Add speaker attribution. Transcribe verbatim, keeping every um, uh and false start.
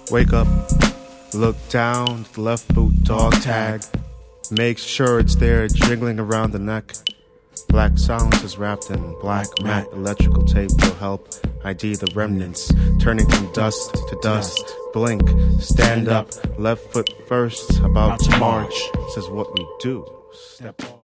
Speaker 1: Wake up, look down, the left boot dog tag. Make sure it's there, jiggling around the neck. Black silence is wrapped in black matte. Electrical tape will help I D the remnants. Turning from dust to dust. Blink, stand up, left foot first. About to march, says what we do. Step on.